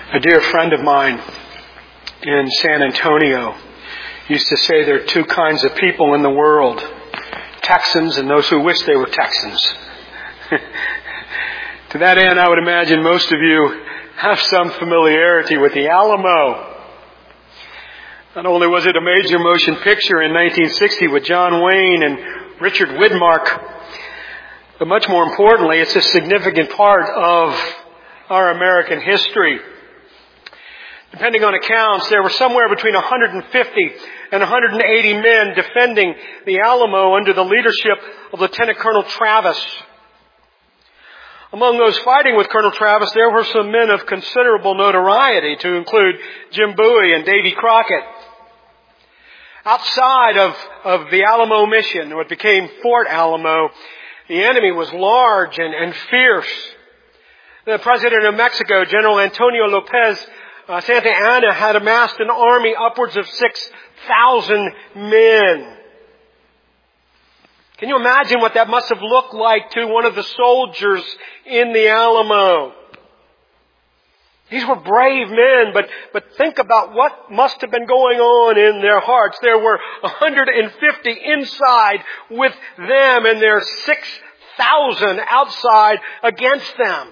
A dear friend of mine in San Antonio used to say there are two kinds of people in the world: Texans and those who wish they were Texans. To that end, I would imagine most of you have some familiarity with the Alamo. Not only was it a major motion picture in 1960 with John Wayne and Richard Widmark, but much more importantly, it's a significant part of our American history. Depending on accounts, there were somewhere between 150 and 180 men defending the Alamo under the leadership of Lieutenant Colonel Travis. Among those fighting with Colonel Travis, there were some men of considerable notoriety, to include Jim Bowie and Davy Crockett. Outside of the Alamo mission, what became Fort Alamo, the enemy was large and fierce. The President of Mexico, General Antonio Lopez Santa Anna, had amassed an army upwards of 6,000 men. Can you imagine what that must have looked like to one of the soldiers in the Alamo? These were brave men, but think about what must have been going on in their hearts. There were 150 inside with them and there 6,000 outside against them.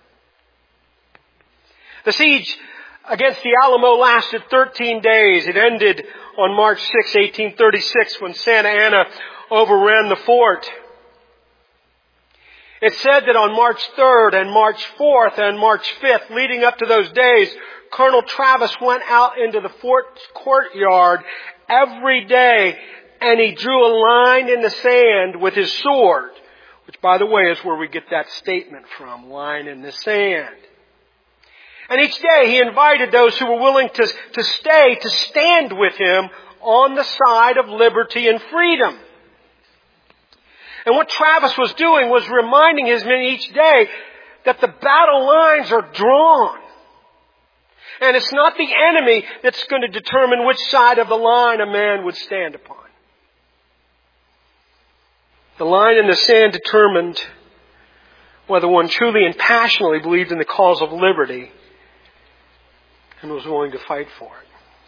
The siege against the Alamo lasted 13 days. It ended on March 6, 1836, when Santa Anna overran the fort. It's said that on March 3rd and March 4th and March 5th, leading up to those days, Colonel Travis went out into the fort's courtyard every day and he drew a line in the sand with his sword, which, by the way, is where we get that statement from, line in the sand. And each day he invited those who were willing to stay to stand with him on the side of liberty and freedom. And what Travis was doing was reminding his men each day that the battle lines are drawn. And it's not the enemy that's going to determine which side of the line a man would stand upon. The line in the sand determined whether one truly and passionately believed in the cause of liberty and was willing to fight for it.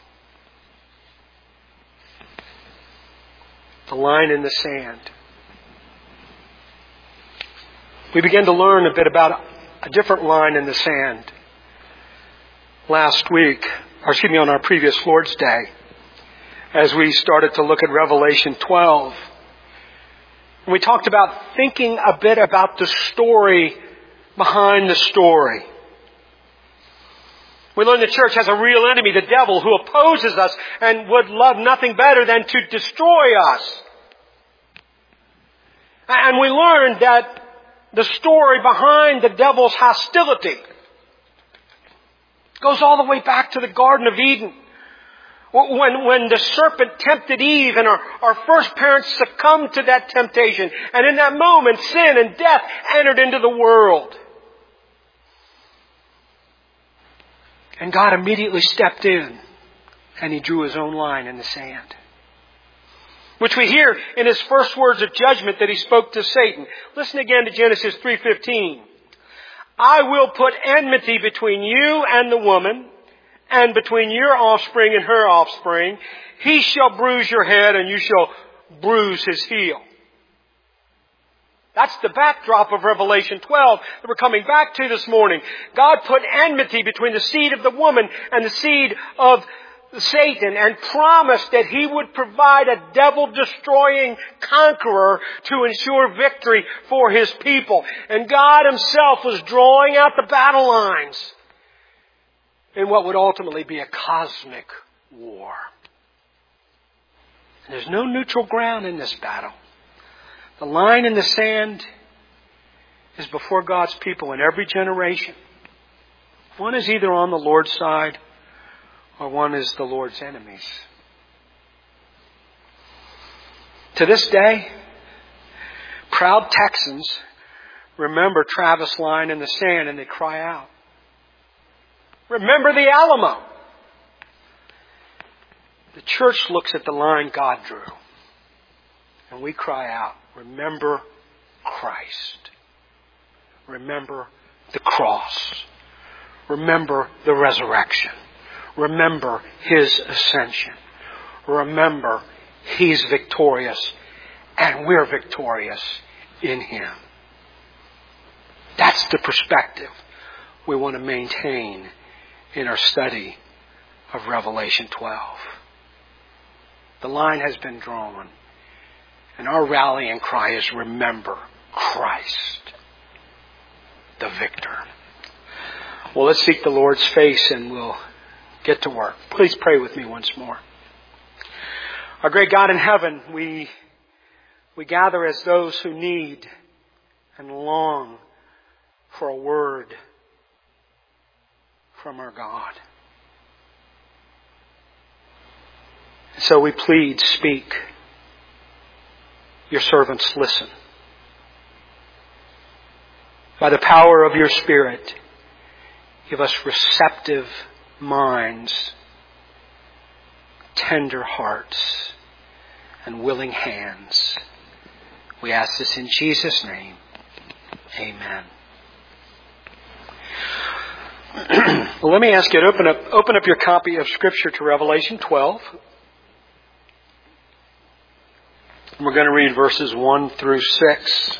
The line in the sand. We began to learn a bit about a different line in the sand on our previous Lord's Day, as we started to look at Revelation 12. And we talked about thinking a bit about the story behind the story. We learned the church has a real enemy, the devil, who opposes us and would love nothing better than to destroy us. And we learned that the story behind the devil's hostility goes all the way back to the Garden of Eden. When the serpent tempted Eve and our first parents succumbed to that temptation. And in that moment, sin and death entered into the world. And God immediately stepped in and He drew His own line in the sand. Which we hear in His first words of judgment that He spoke to Satan. Listen again to Genesis 3:15. I will put enmity between you and the woman, and between your offspring and her offspring. He shall bruise your head, and you shall bruise his heel. That's the backdrop of Revelation 12 that we're coming back to this morning. God put enmity between the seed of the woman and the seed of Satan and promised that He would provide a devil-destroying conqueror to ensure victory for His people. And God Himself was drawing out the battle lines in what would ultimately be a cosmic war. And there's no neutral ground in this battle. The line in the sand is before God's people in every generation. One is either on the Lord's side or one is the Lord's enemies. To this day, proud Texans remember Travis' line in the sand and they cry out, remember the Alamo. The church looks at the line God drew and we cry out, remember Christ. Remember the cross. remember the resurrection. Remember His ascension. Remember He's victorious and we're victorious in Him. That's the perspective we want to maintain in our study of Revelation 12. The line has been drawn, and our rallying cry is remember Christ, the victor. Well, let's seek the Lord's face and we'll get to work. Please pray with me once more. Our great God in heaven, we gather as those who need and long for a word from our God. So we plead, speak. Your servants listen. By the power of your Spirit, give us receptive minds, tender hearts, and willing hands. We ask this in Jesus' name. Amen. Well, let me ask you to open up your copy of Scripture to Revelation 12. We're going to read verses 1 through 6.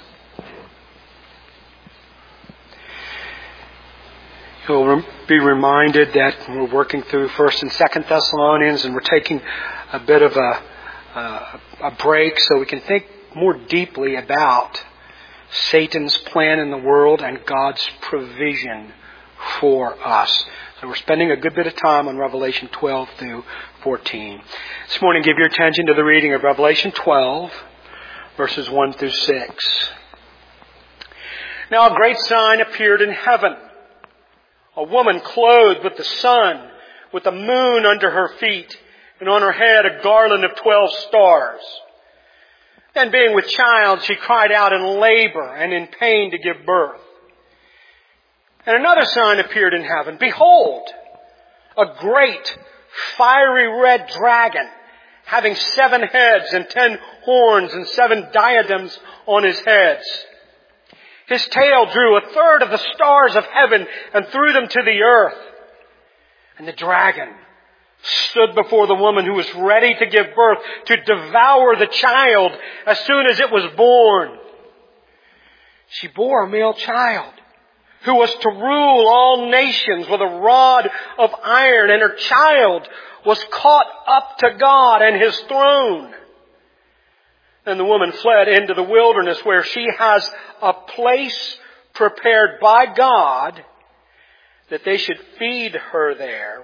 You'll be reminded that we're working through 1st and 2nd Thessalonians, and we're taking a bit of a break so we can think more deeply about Satan's plan in the world and God's provision for us. So we're spending a good bit of time on Revelation 12 through 14. This morning, give your attention to the reading of Revelation 12, verses 1 through 6. Now a great sign appeared in heaven. A woman clothed with the sun, with the moon under her feet, and on her head a garland of 12 stars. Then being with child, she cried out in labor and in pain to give birth. And another sign appeared in heaven. Behold, a great fiery red dragon, having 7 heads and 10 horns and 7 diadems on his heads. His tail drew 1/3 of the stars of heaven and threw them to the earth. And the dragon stood before the woman who was ready to give birth to devour the child as soon as it was born. She bore a male child who was to rule all nations with a rod of iron, and her child was caught up to God and His throne. And the woman fled into the wilderness where she has a place prepared by God that they should feed her there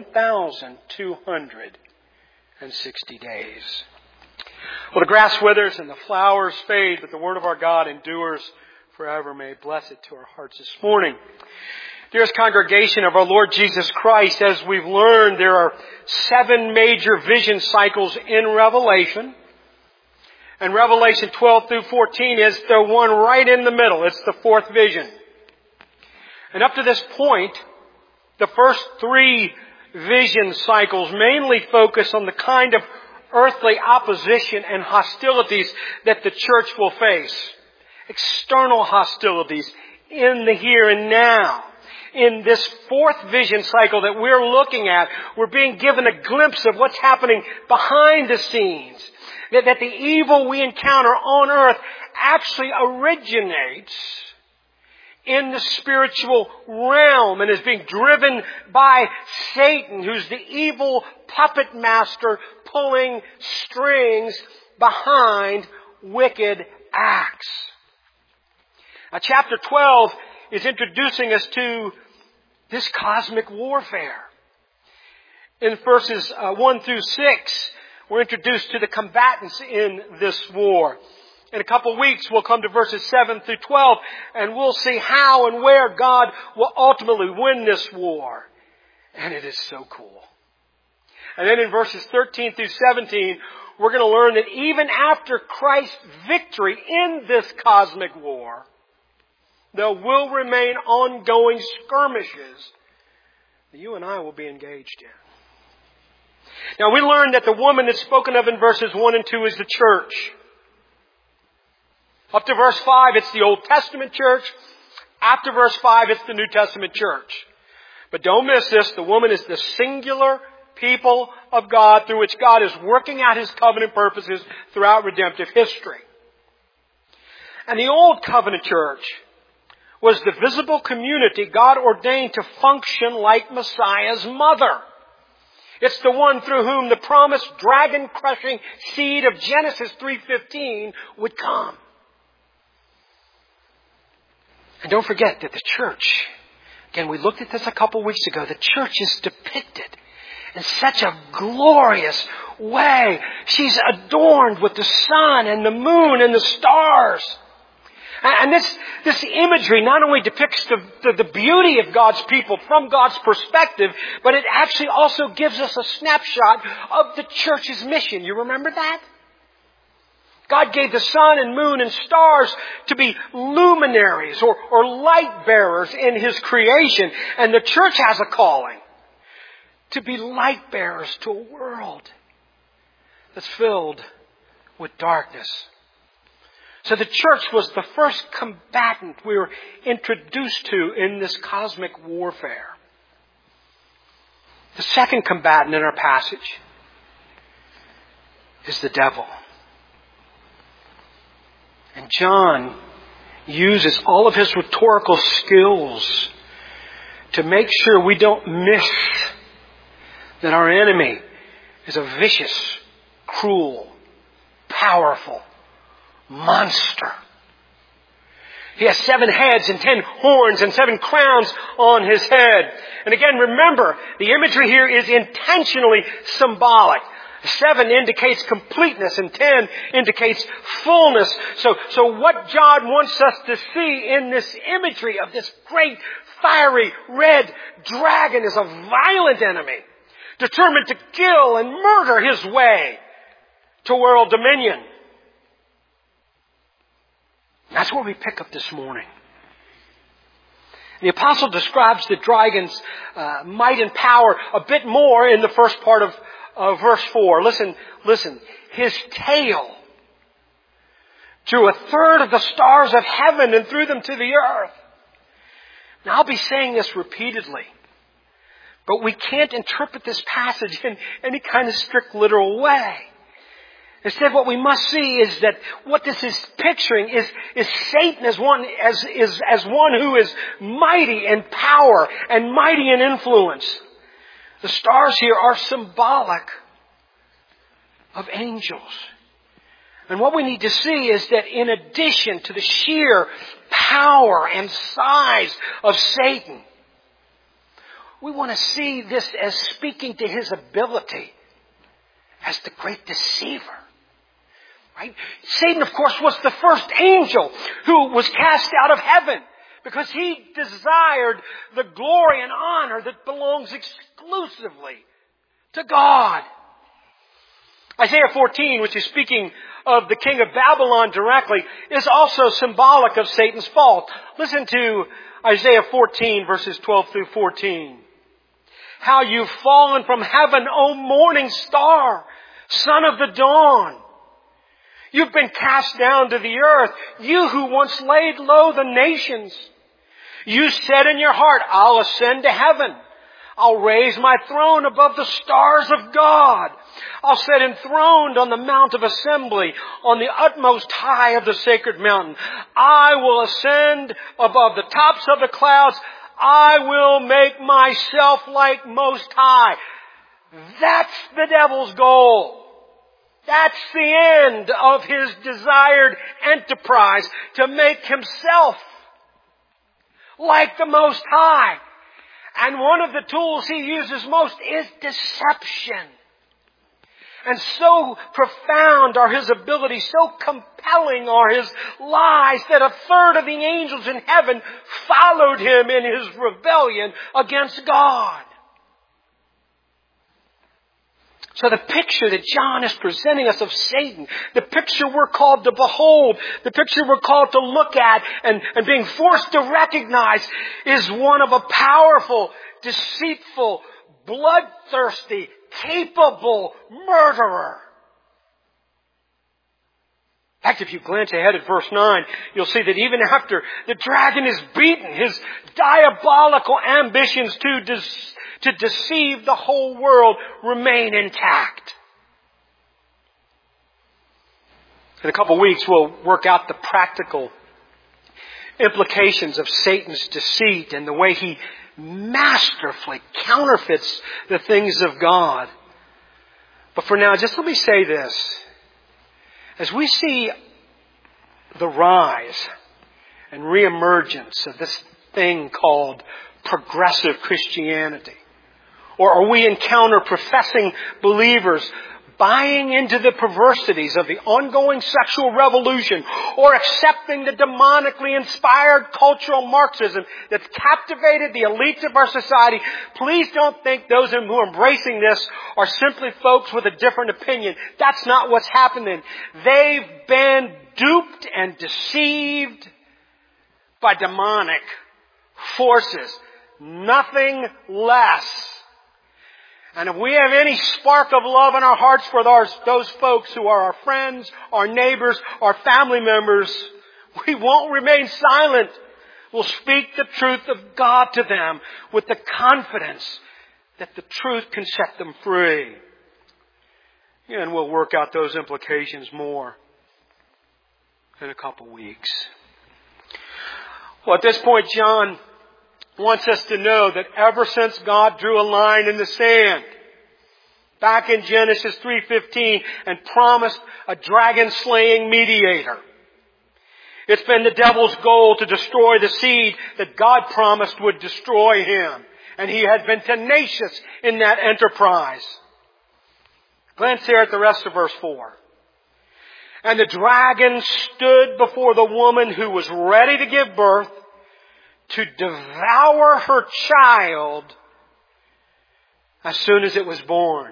1,260 days. Well, the grass withers and the flowers fade, but the word of our God endures forever. May it bless it to our hearts this morning. Dearest congregation of our Lord Jesus Christ, as we've learned, there are 7 major vision cycles in Revelation. And Revelation 12 through 14 is the one right in the middle. It's the 4th vision. And up to this point, the first 3 vision cycles mainly focus on the kind of earthly opposition and hostilities that the church will face. External hostilities in the here and now. In this 4th vision cycle that we're looking at, we're being given a glimpse of what's happening behind the scenes. That the evil we encounter on earth actually originates in the spiritual realm and is being driven by Satan, who's the evil puppet master pulling strings behind wicked acts. Now, chapter 12 is introducing us to this cosmic warfare. In verses 1 through 6, we're introduced to the combatants in this war. In a couple of weeks, we'll come to verses 7 through 12, and we'll see how and where God will ultimately win this war. And it is so cool. And then in verses 13 through 17, we're going to learn that even after Christ's victory in this cosmic war, there will remain ongoing skirmishes that you and I will be engaged in. Now, we learned that the woman that's spoken of in verses 1 and 2 is the church. Up to verse 5, it's the Old Testament church. After verse 5, it's the New Testament church. But don't miss this. The woman is the singular people of God through which God is working out His covenant purposes throughout redemptive history. And the Old Covenant church was the visible community God ordained to function like Messiah's mother. It's the one through whom the promised dragon-crushing seed of Genesis 3:15 would come. And don't forget that the church, again, we looked at this a couple weeks ago, the church is depicted in such a glorious way. She's adorned with the sun and the moon and the stars. And this imagery not only depicts the beauty of God's people from God's perspective, but it actually also gives us a snapshot of the church's mission. You remember that? God gave the sun and moon and stars to be luminaries or light bearers in His creation. And the church has a calling to be light bearers to a world that's filled with darkness. So the church was the first combatant we were introduced to in this cosmic warfare. The second combatant in our passage is the devil. And John uses all of his rhetorical skills to make sure we don't miss that our enemy is a vicious, cruel, powerful monster. He has 7 heads and 10 horns and 7 crowns on his head. And again, remember, the imagery here is intentionally symbolic. 7 indicates completeness and 10 indicates fullness. So what John wants us to see in this imagery of this great fiery red dragon is a violent enemy, determined to kill and murder his way to world dominion. That's where we pick up this morning. The apostle describes the dragon's might and power a bit more in the first part of verse 4. Listen. His tail drew 1/3 of the stars of heaven and threw them to the earth. Now, I'll be saying this repeatedly, but we can't interpret this passage in any kind of strict literal way. Instead, what we must see is that what this is picturing is Satan as one who is mighty in power and mighty in influence. The stars here are symbolic of angels. And what we need to see is that in addition to the sheer power and size of Satan, we want to see this as speaking to his ability as the great deceiver. Right? Satan, of course, was the first angel who was cast out of heaven because he desired the glory and honor that belongs exclusively to God. Isaiah 14, which is speaking of the king of Babylon directly, is also symbolic of Satan's fall. Listen to Isaiah 14, verses 12 through 14. How you've fallen from heaven, O morning star, son of the dawn. You've been cast down to the earth, you who once laid low the nations. You said in your heart, I'll ascend to heaven. I'll raise my throne above the stars of God. I'll sit enthroned on the mount of assembly, on the utmost high of the sacred mountain. I will ascend above the tops of the clouds. I will make myself like Most High. That's the devil's goal. That's the end of his desired enterprise, to make himself like the Most High. And one of the tools he uses most is deception. And so profound are his abilities, so compelling are his lies, that 1/3 of the angels in heaven followed him in his rebellion against God. So the picture that John is presenting us of Satan, the picture we're called to behold, the picture we're called to look at and being forced to recognize, is one of a powerful, deceitful, bloodthirsty, capable murderer. In fact, if you glance ahead at verse 9, you'll see that even after the dragon is beaten, his diabolical ambitions to deceive the whole world remain intact. In a couple of weeks, we'll work out the practical implications of Satan's deceit and the way he masterfully counterfeits the things of God. But for now, just let me say this. As we see the rise and reemergence of this thing called progressive Christianity, or we encounter professing believers buying into the perversities of the ongoing sexual revolution, or accepting the demonically inspired cultural Marxism that's captivated the elites of our society, please don't think those who are embracing this are simply folks with a different opinion. That's not what's happening. They've been duped and deceived by demonic forces. Nothing less. And if we have any spark of love in our hearts for those folks who are our friends, our neighbors, our family members, we won't remain silent. We'll speak the truth of God to them with the confidence that the truth can set them free. And we'll work out those implications more in a couple weeks. Well, at this point, John wants us to know that ever since God drew a line in the sand back in Genesis 3:15 and promised a dragon-slaying mediator, it's been the devil's goal to destroy the seed that God promised would destroy him. And he has been tenacious in that enterprise. Glance here at the rest of verse 4. And the dragon stood before the woman who was ready to give birth, to devour her child as soon as it was born.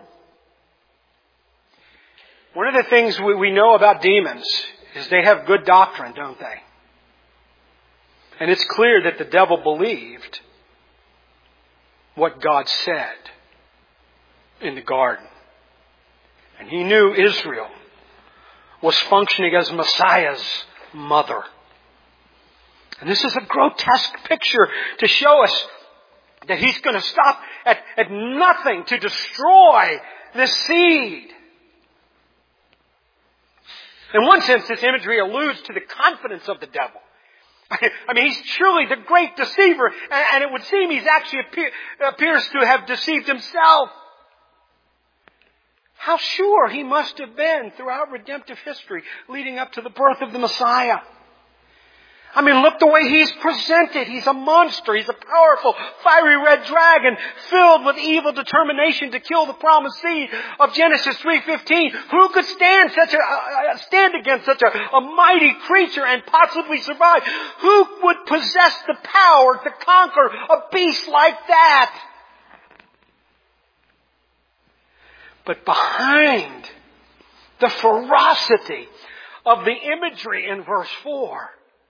One of the things we know about demons is they have good doctrine, don't they? And it's clear that the devil believed what God said in the garden. And he knew Israel was functioning as Messiah's mother. And this is a grotesque picture to show us that he's going to stop at nothing to destroy the seed. In one sense, this imagery alludes to the confidence of the devil. I mean, he's truly the great deceiver, and it would seem he's actually appears to have deceived himself. How sure he must have been throughout redemptive history leading up to the birth of the Messiah. I mean, look the way he's presented. He's a monster. He's a powerful, fiery red dragon filled with evil determination to kill the promised seed of Genesis 3:15. Who could stand against such a mighty creature and possibly survive? Who would possess the power to conquer a beast like that? But behind the ferocity of the imagery in verse 4,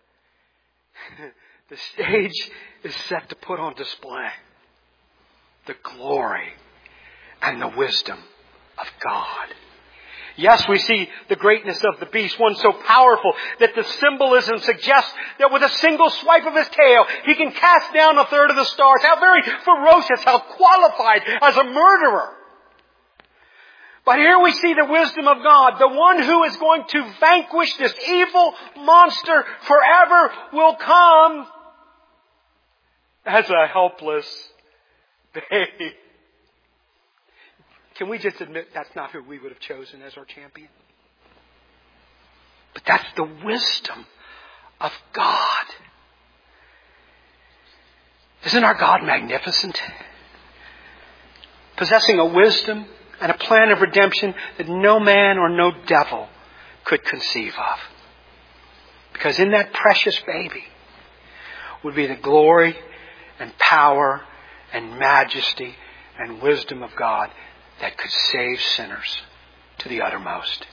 the stage is set to put on display the glory and the wisdom of God. Yes, we see the greatness of the beast, one so powerful that the symbolism suggests that with a single swipe of his tail, he can cast down a third of the stars. How very ferocious, how qualified as a murderer. But here we see the wisdom of God. The one who is going to vanquish this evil monster forever will come as a helpless babe. Can we just admit that's not who we would have chosen as our champion? But that's the wisdom of God. Isn't our God magnificent? Possessing a wisdom and a plan of redemption that no man or no devil could conceive of. Because in that precious baby would be the glory and power and majesty and wisdom of God that could save sinners to the uttermost.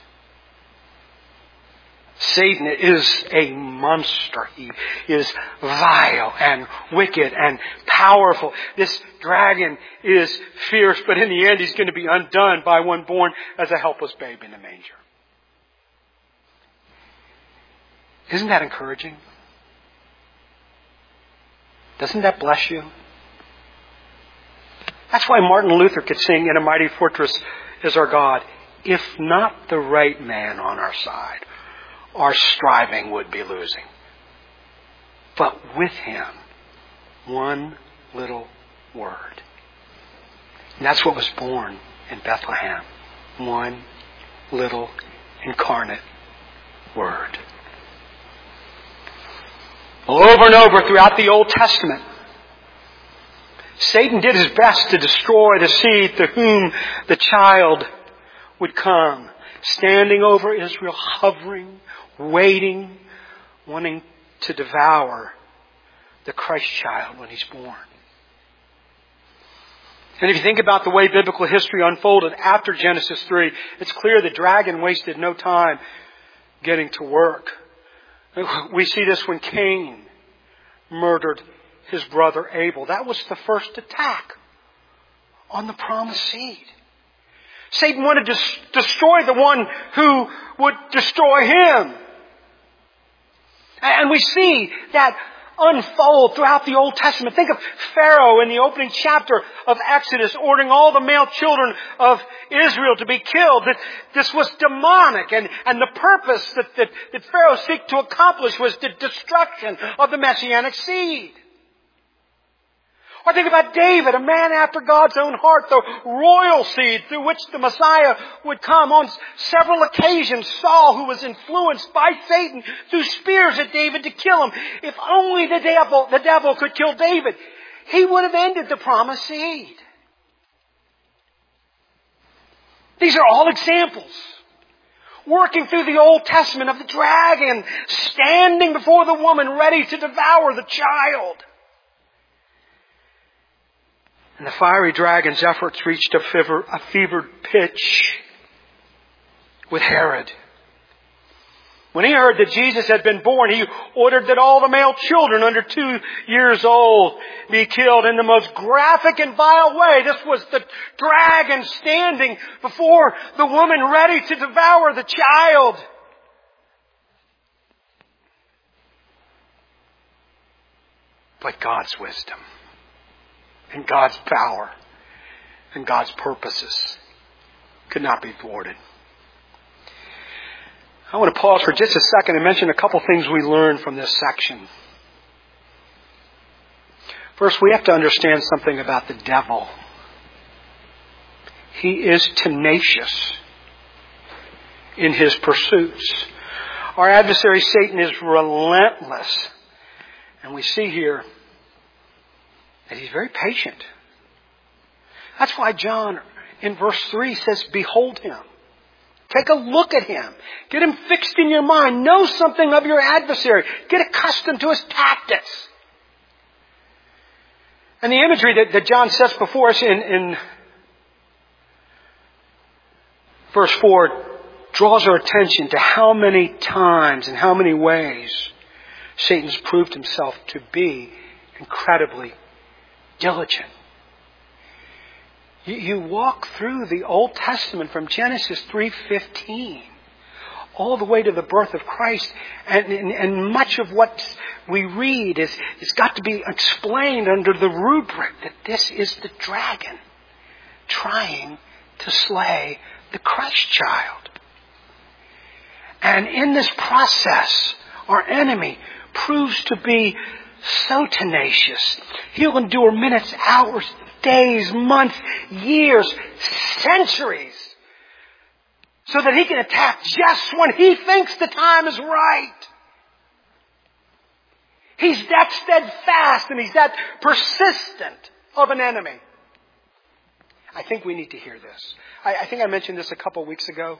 Satan is a monster. He is vile and wicked and powerful. This dragon is fierce, but in the end he's going to be undone by one born as a helpless babe in the manger. Isn't that encouraging? Doesn't that bless you? That's why Martin Luther could sing, "In a mighty fortress is our God." If not the right man on our side, our striving would be losing. But with Him, one little word. And that's what was born in Bethlehem. One little incarnate word. Over and over throughout the Old Testament, Satan did his best to destroy the seed to whom the child would come, standing over Israel, hovering, waiting, wanting to devour the Christ child when He's born. And if you think about the way biblical history unfolded after Genesis 3, it's clear the dragon wasted no time getting to work. We see this when Cain murdered his brother Abel. That was the first attack on the promised seed. Satan wanted to destroy the one who would destroy him. And we see that unfold throughout the Old Testament. Think of Pharaoh in the opening chapter of Exodus ordering all the male children of Israel to be killed. That this was demonic, and the purpose that Pharaoh sought to accomplish was the destruction of the Messianic seed. Or think about David, a man after God's own heart, the royal seed through which the Messiah would come. On several occasions, Saul, who was influenced by Satan, threw spears at David to kill him. If only the devil could kill David, he would have ended the promised seed. These are all examples, working through the Old Testament, of the dragon standing before the woman ready to devour the child. And the fiery dragon's efforts reached a fevered pitch with Herod. When he heard that Jesus had been born, he ordered that all the male children under 2 years old be killed in the most graphic and vile way. This was the dragon standing before the woman ready to devour the child. But God's wisdom and God's power and God's purposes could not be thwarted. I want to pause for just a second and mention a couple things we learned from this section. First, we have to understand something about the devil. He is tenacious in his pursuits. Our adversary Satan is relentless. And we see here that he's very patient. That's why John in verse 3 says, "Behold him." Take a look at him. Get him fixed in your mind. Know something of your adversary. Get accustomed to his tactics. And the imagery that John sets before us in verse 4 draws our attention to how many times and how many ways Satan's proved himself to be incredibly diligent. You walk through the Old Testament from Genesis 3:15 all the way to the birth of Christ, and much of what we read is got to be explained under the rubric that this is the dragon trying to slay the Christ child. And in this process, our enemy proves to be so tenacious. He'll endure minutes, hours, days, months, years, centuries, so that he can attack just when he thinks the time is right. He's that steadfast and he's that persistent of an enemy. I think we need to hear this. I think I mentioned this a couple weeks ago.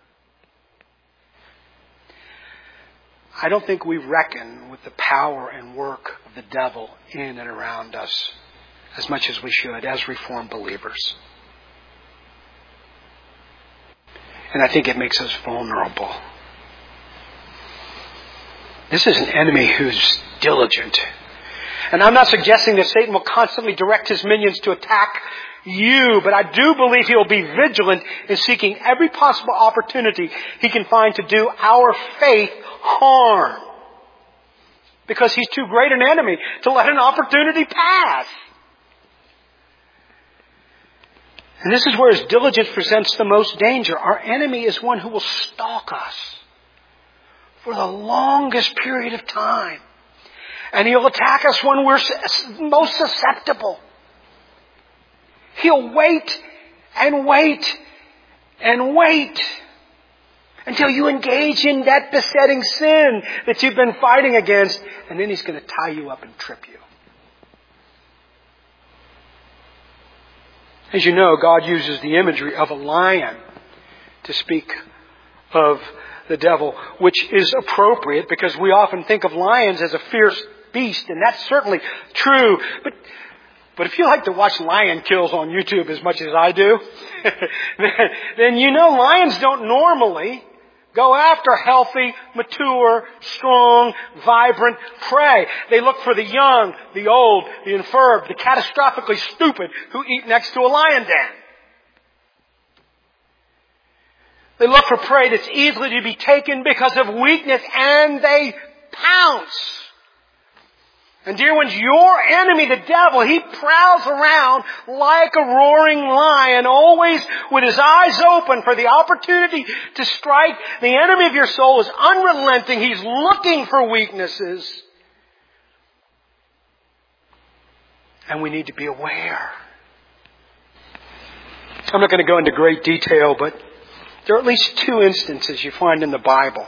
I don't think we reckon with the power and work of the devil in and around us as much as we should as Reformed believers. And I think it makes us vulnerable. This is an enemy who's diligent. And I'm not suggesting that Satan will constantly direct his minions to attack you, but I do believe he will be vigilant in seeking every possible opportunity he can find to do our faith harm. because he's too great an enemy to let an opportunity pass. And this is where his diligence presents the most danger. Our enemy is one who will stalk us for the longest period of time. And he'll attack us when we're most susceptible. He'll wait and wait and wait until you engage in that besetting sin that you've been fighting against. And then he's going to tie you up and trip you. As you know, God uses the imagery of a lion to speak of the devil, which is appropriate because we often think of lions as a fierce beast, and that's certainly true. But if you like to watch lion kills on YouTube as much as I do, then you know lions don't normally go after healthy, mature, strong, vibrant prey. They look for the young, the old, the infirm, the catastrophically stupid who eat next to a lion den. They look for prey that's easily to be taken because of weakness, and they pounce. And dear ones, your enemy, the devil, he prowls around like a roaring lion, always with his eyes open for the opportunity to strike. The enemy of your soul is unrelenting. He's looking for weaknesses. And we need to be aware. I'm not going to go into great detail, but there are at least 2 instances you find in the Bible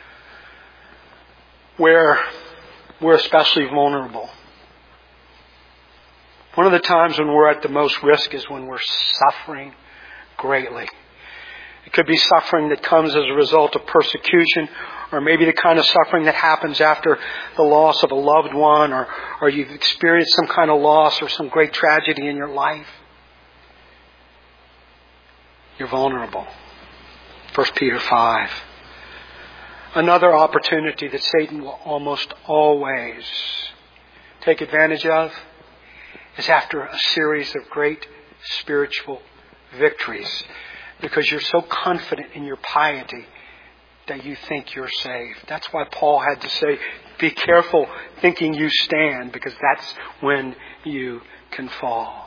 where we're especially vulnerable. One of the times when we're at the most risk is when we're suffering greatly. It could be suffering that comes as a result of persecution, or maybe the kind of suffering that happens after the loss of a loved one, or you've experienced some kind of loss or some great tragedy in your life. You're vulnerable. 1 Peter 5. Another opportunity that Satan will almost always take advantage of is after a series of great spiritual victories, because you're so confident in your piety that you think you're saved. That's why Paul had to say, be careful thinking you stand, because that's when you can fall.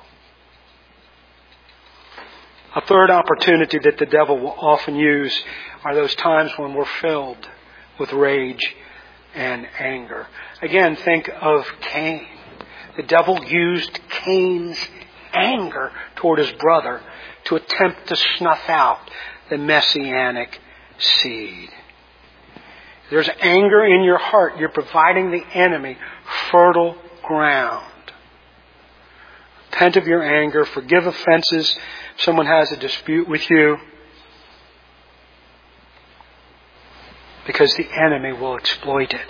A third opportunity that the devil will often use are those times when we're filled with rage and anger. Again, think of Cain. The devil used Cain's anger toward his brother to attempt to snuff out the messianic seed. There's anger in your heart. You're providing the enemy fertile ground. Repent of your anger. Forgive offenses. If someone has a dispute with you, because the enemy will exploit it.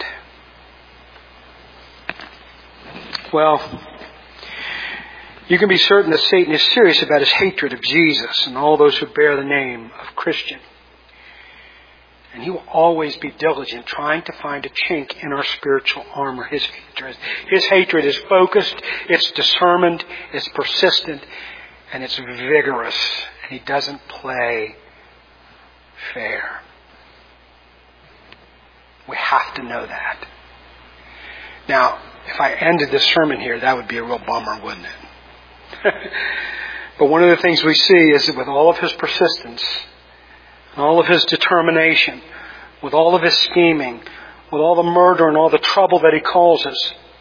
Well, you can be certain that Satan is serious about his hatred of Jesus and all those who bear the name of Christian. And he will always be diligent trying to find a chink in our spiritual armor. His hatred is focused, it's determined, it's persistent, and it's vigorous. And he doesn't play fair. We have to know that. Now, if I ended this sermon here, that would be a real bummer, wouldn't it? But one of the things we see is that with all of his persistence, and all of his determination, with all of his scheming, with all the murder and all the trouble that he causes,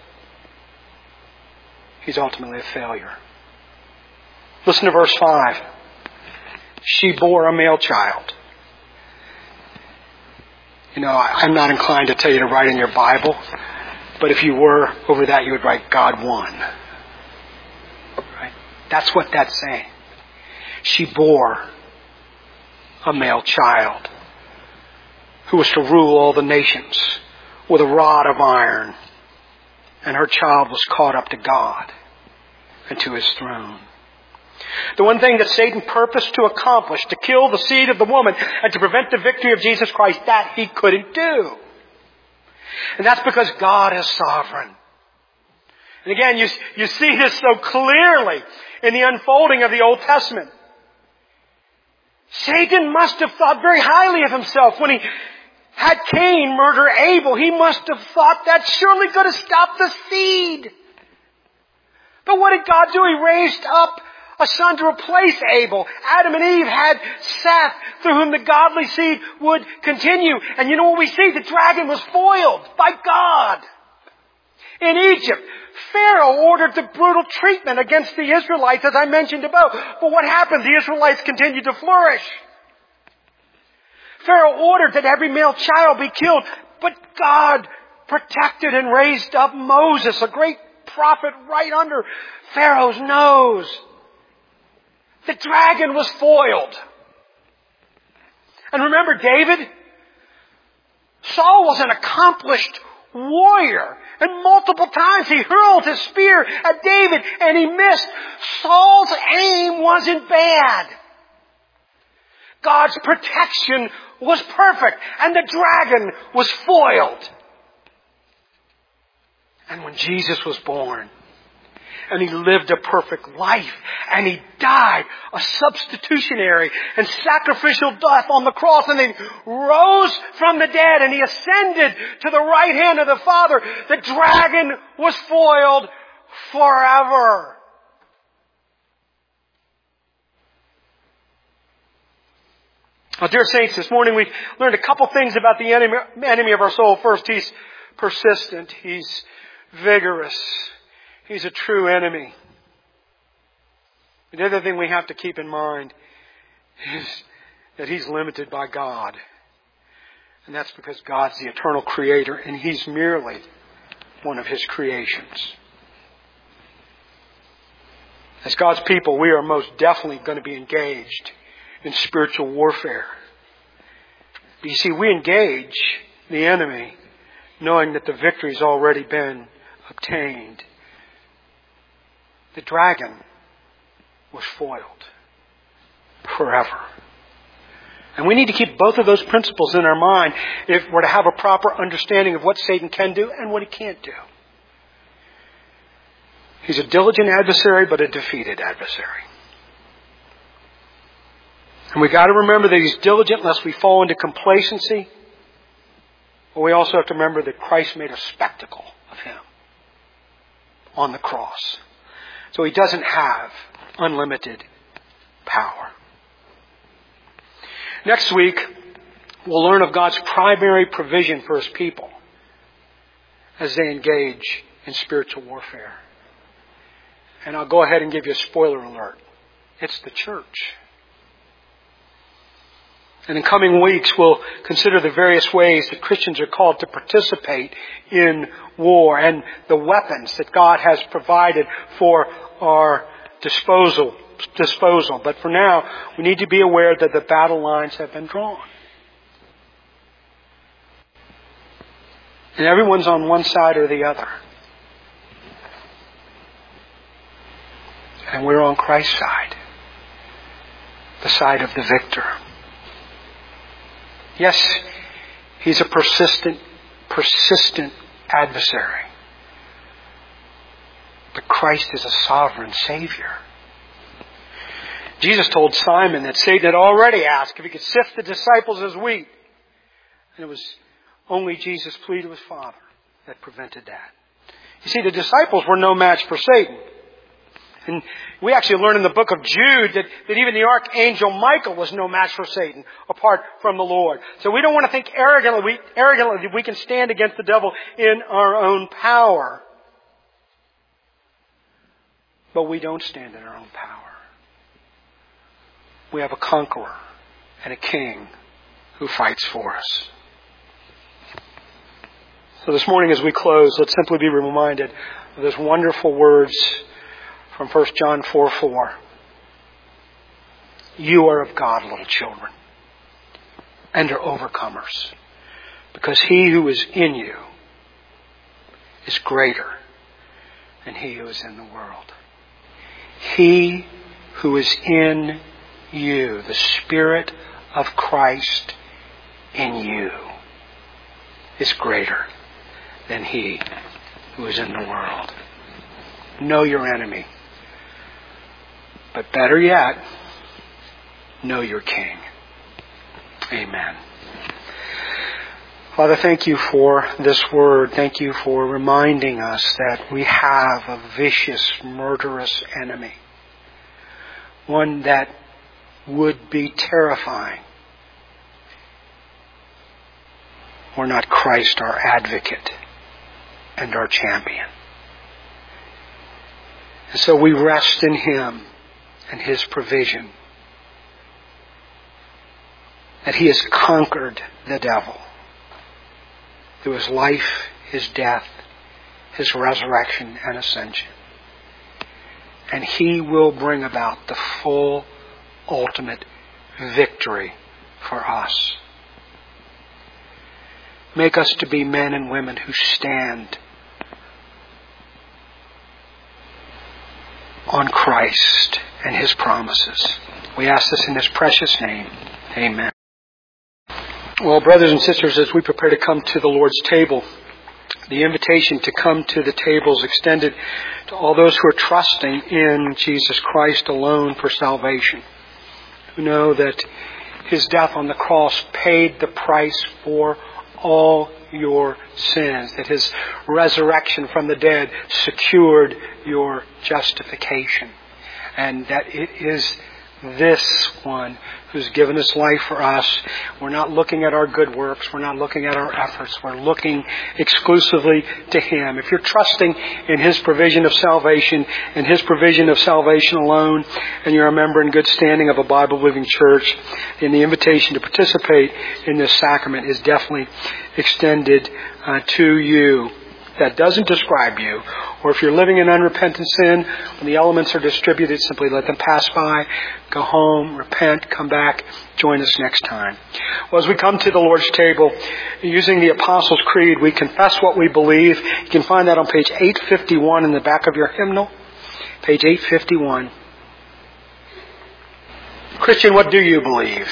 he's ultimately a failure. Listen to verse 5. She bore a male child. You know, I'm not inclined to tell you to write in your Bible, but if you were, over that you would write, God won. Right? That's what that's saying. She bore a male child who was to rule all the nations with a rod of iron. And her child was caught up to God and to his throne. The one thing that Satan purposed to accomplish, to kill the seed of the woman and to prevent the victory of Jesus Christ, that he couldn't do. And that's because God is sovereign. And again, you see this so clearly in the unfolding of the Old Testament. Satan must have thought very highly of himself when he Had Cain murder Abel, he must have thought that surely going to stop the seed. But what did God do? He raised up a son to replace Abel. Adam and Eve had Seth, through whom the godly seed would continue. And you know what we see? The dragon was foiled by God. In Egypt, Pharaoh ordered the brutal treatment against the Israelites, as I mentioned above. But what happened? The Israelites continued to flourish. Pharaoh ordered that every male child be killed. But God protected and raised up Moses, a great prophet, right under Pharaoh's nose. The dragon was foiled. And remember David? Saul was an accomplished warrior. And multiple times he hurled his spear at David and he missed. Saul's aim wasn't bad. God's protection was perfect. And the dragon was foiled. And when Jesus was born, and he lived a perfect life, and he died a substitutionary and sacrificial death on the cross, and then rose from the dead, and he ascended to the right hand of the Father, the dragon was foiled forever. Well, dear saints, this morning we've learned a couple things about the enemy of our soul. First, he's persistent. He's vigorous. He's a true enemy. The other thing we have to keep in mind is that he's limited by God. And that's because God's the eternal creator and he's merely one of his creations. As God's people, we are most definitely going to be engaged in spiritual warfare. But you see, we engage the enemy knowing that the victory's already been obtained. The dragon was foiled forever. And we need to keep both of those principles in our mind if we're to have a proper understanding of what Satan can do and what he can't do. He's a diligent adversary, but a defeated adversary. And we got to remember that he's diligent lest we fall into complacency. But we also have to remember that Christ made a spectacle of him on the cross. So he doesn't have unlimited power. Next week, we'll learn of God's primary provision for his people as they engage in spiritual warfare. And I'll go ahead and give you a spoiler alert. It's the church. And in coming weeks, we'll consider the various ways that Christians are called to participate in war and the weapons that God has provided for our disposal. But for now, we need to be aware that the battle lines have been drawn. And everyone's on one side or the other. And we're on Christ's side. The side of the victor. Yes, he's a persistent adversary. But Christ is a sovereign Savior. Jesus told Simon that Satan had already asked if he could sift the disciples as wheat. And it was only Jesus' plea to his Father that prevented that. You see, the disciples were no match for Satan. And we actually learn in the book of Jude that even the archangel Michael was no match for Satan apart from the Lord. So we don't want to think arrogantly we can stand against the devil in our own power. But we don't stand in our own power. We have a conqueror and a king who fights for us. So this morning as we close, let's simply be reminded of those wonderful words from 1 John 4:4. You are of God, little children, and are overcomers, because he who is in you is greater than he who is in the world. He who is in you, the Spirit of Christ in you, is greater than he who is in the world. Know your enemy. But better yet, know your King. Amen. Father, thank you for this word. Thank you for reminding us that we have a vicious, murderous enemy. One that would be terrifying were not Christ our advocate and our champion. And so we rest in Him and His provision, that He has conquered the devil through His life, His death, His resurrection and ascension. And He will bring about the full, ultimate victory for us. Make us to be men and women who stand on Christ and His promises. We ask this in His precious name. Amen. Well, brothers and sisters, as we prepare to come to the Lord's table, the invitation to come to the table is extended to all those who are trusting in Jesus Christ alone for salvation, who know that His death on the cross paid the price for all your sins, that His resurrection from the dead secured your justification, and that it is this one who's given His life for us. We're not looking at our good works. We're not looking at our efforts. We're looking exclusively to Him. If you're trusting in His provision of salvation and His provision of salvation alone, and you're a member in good standing of a Bible-believing church, then the invitation to participate in this sacrament is definitely extended to you. That doesn't describe you. Or if you're living in unrepentant sin, when the elements are distributed, simply let them pass by, go home, repent, come back, join us next time. Well, as we come to the Lord's table, using the Apostles' Creed, we confess what we believe. You can find that on page 851 in the back of your hymnal. Page 851. Christian, what do you believe?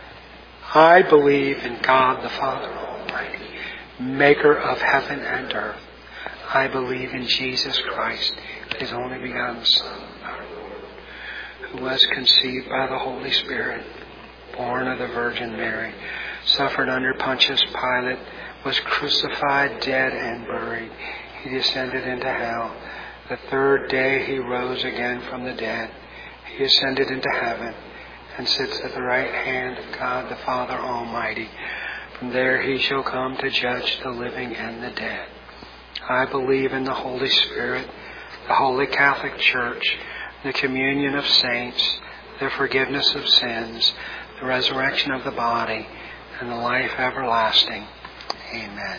I believe in God the Father Almighty, maker of heaven and earth. I believe in Jesus Christ, His only begotten Son, our Lord, who was conceived by the Holy Spirit, born of the Virgin Mary, suffered under Pontius Pilate, was crucified, dead, and buried. He descended into hell. The third day He rose again from the dead. He ascended into heaven and sits at the right hand of God the Father Almighty. From there He shall come to judge the living and the dead. I believe in the Holy Spirit, the Holy Catholic Church, the communion of saints, the forgiveness of sins, the resurrection of the body, and the life everlasting. Amen.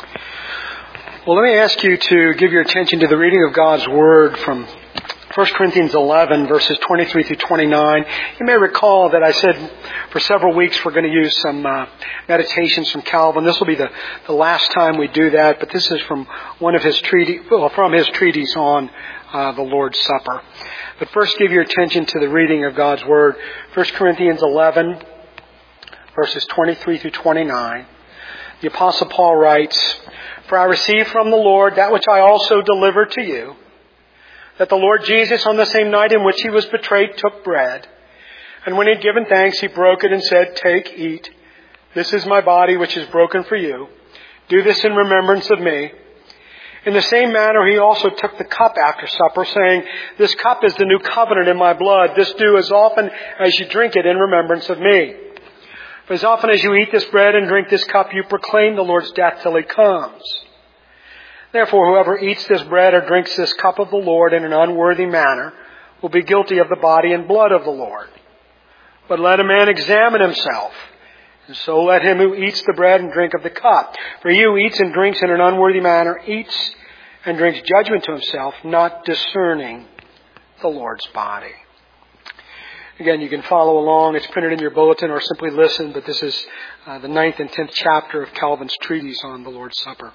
Well, let me ask you to give your attention to the reading of God's Word from 1 Corinthians 11, verses 23 through 29. You may recall that I said for several weeks we're going to use some meditations from Calvin. This will be the last time we do that, but this is from one of his from his treatise on the Lord's Supper. But first, give your attention to the reading of God's Word. 1 Corinthians 11, verses 23 through 29. The Apostle Paul writes, "For I received from the Lord that which I also delivered to you, that the Lord Jesus, on the same night in which He was betrayed, took bread. And when He had given thanks, He broke it and said, 'Take, eat. This is my body, which is broken for you. Do this in remembrance of me.' In the same manner, He also took the cup after supper, saying, 'This cup is the new covenant in my blood. This do as often as you drink it in remembrance of me. For as often as you eat this bread and drink this cup, you proclaim the Lord's death till He comes. Therefore, whoever eats this bread or drinks this cup of the Lord in an unworthy manner will be guilty of the body and blood of the Lord. But let a man examine himself, and so let him who eats the bread and drink of the cup. For he who eats and drinks in an unworthy manner eats and drinks judgment to himself, not discerning the Lord's body." Again, you can follow along. It's printed in your bulletin, or simply listen, but this is the 9th and 10th chapter of Calvin's treatise on the Lord's Supper.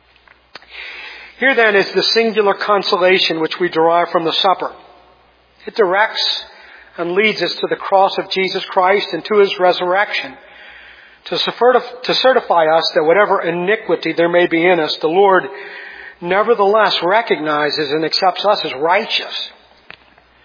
Here then is the singular consolation which we derive from the supper. It directs and leads us to the cross of Jesus Christ and to His resurrection, to certify us that whatever iniquity there may be in us, the Lord nevertheless recognizes and accepts us as righteous.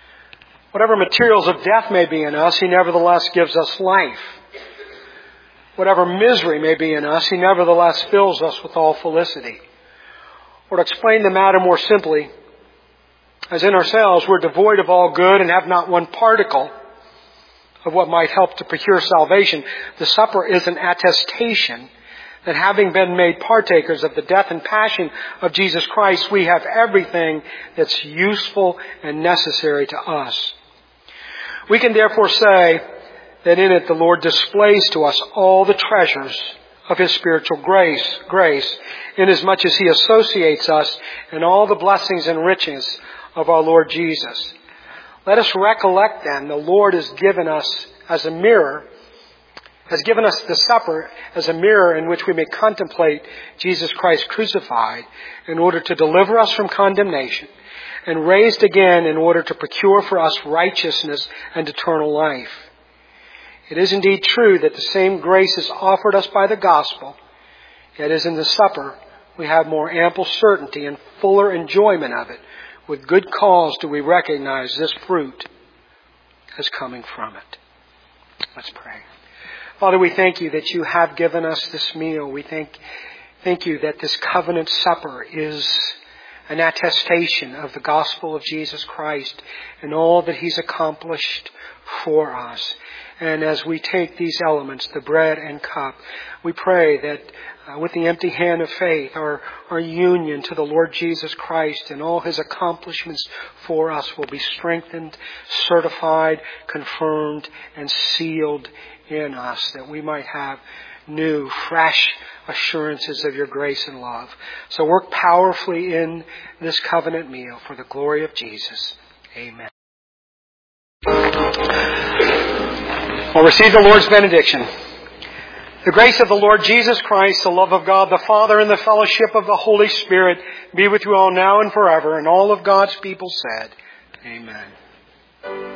Whatever materials of death may be in us, He nevertheless gives us life. Whatever misery may be in us, He nevertheless fills us with all felicity. Or to explain the matter more simply, as in ourselves we're devoid of all good and have not one particle of what might help to procure salvation, the supper is an attestation that having been made partakers of the death and passion of Jesus Christ, we have everything that's useful and necessary to us. We can therefore say that in it the Lord displays to us all the treasures of His spiritual grace, inasmuch as He associates us in all the blessings and riches of our Lord Jesus. Let us recollect then, the Lord has given us as a mirror, has given us the supper as a mirror in which we may contemplate Jesus Christ crucified in order to deliver us from condemnation, and raised again in order to procure for us righteousness and eternal life. It is indeed true that the same grace is offered us by the gospel, yet as in the supper we have more ample certainty and fuller enjoyment of it. With good cause do we recognize this fruit as coming from it. Let's pray. Father, we thank You that You have given us this meal. We thank You that this covenant supper is an attestation of the gospel of Jesus Christ and all that He's accomplished for us. And as we take these elements, the bread and cup, we pray that with the empty hand of faith, our union to the Lord Jesus Christ and all His accomplishments for us will be strengthened, certified, confirmed, and sealed in us, that we might have new, fresh assurances of Your grace and love. So work powerfully in this covenant meal for the glory of Jesus. Amen. We'll receive the Lord's benediction. The grace of the Lord Jesus Christ, the love of God the Father, and the fellowship of the Holy Spirit be with you all now and forever. And all of God's people said, Amen.